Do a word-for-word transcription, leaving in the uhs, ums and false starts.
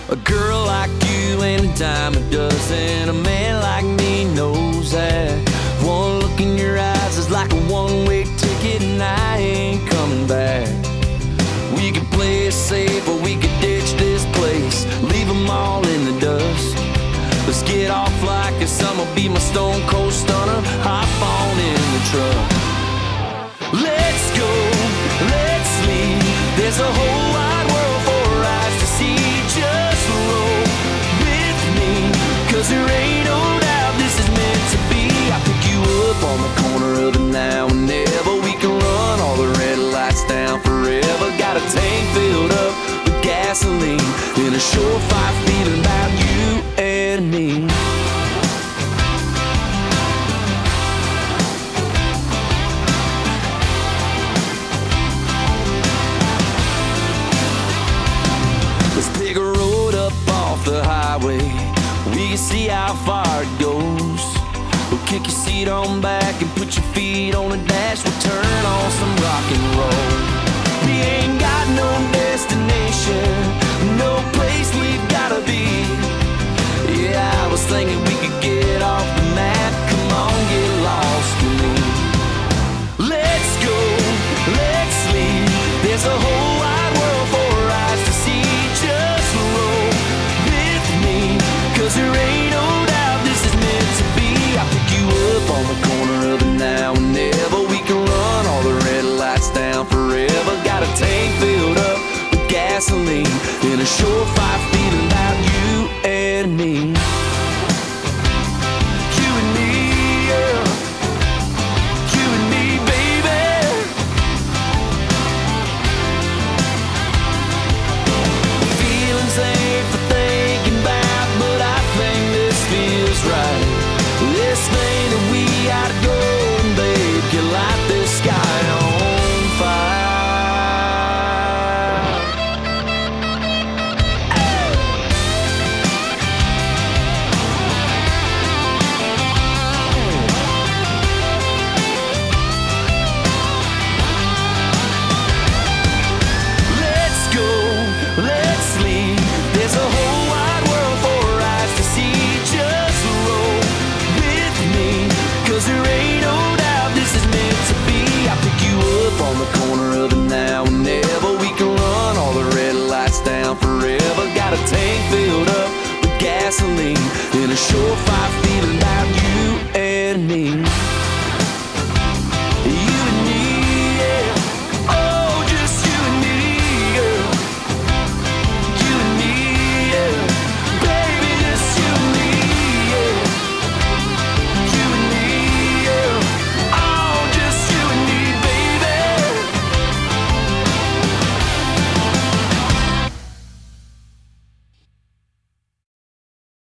A girl like you ain't a dime a dozen. A man like me knows that. One look in your eyes is like a one-way ticket, and I ain't coming back. We could play it safe or we could ditch this place, leave them all in the dust. Let's get off like the sun will be my stone cold stunner. Hop on in the truck. Let's go, let's leave. There's a whole wide world for our eyes to see. Just roll with me, cause there ain't no doubt this is meant to be. I pick you up on the corner of the now and never. We can run all the red lights down forever. Got a tank filled up with gasoline and a surefire feeling about you and me. Let's pick a road up off the highway. We can see how far it goes. We'll kick your seat on back and put your feet on the dash. We'll turn on some rock and roll. We ain't got no destination, no place we've gotta be. Yeah, I was thinking we could get off the map. Come on, get lost with me. Let's go, let's leave. There's a whole wide world for our eyes to see. Just roll with me, cause there ain't no doubt this is meant to be. I pick you up on the corner of the now and never. We can run all the red lights down forever. Got a tank filled up with gasoline and a surefire feeling about you and me. You and me, yeah. You and me, baby. Feelings ain't for thinking about, but I think this feels right. This thing that we ought to go and babe, can light this sky on fire. Let's go, let's leave. There's a whole wide world for our eyes to see. Just roll with me, cause there ain't no doubt this is meant to be. I pick you up on the corner of the now and never. We can run all the red lights down forever. Got a tank filled up with gasoline and a surefire feeling about you and me.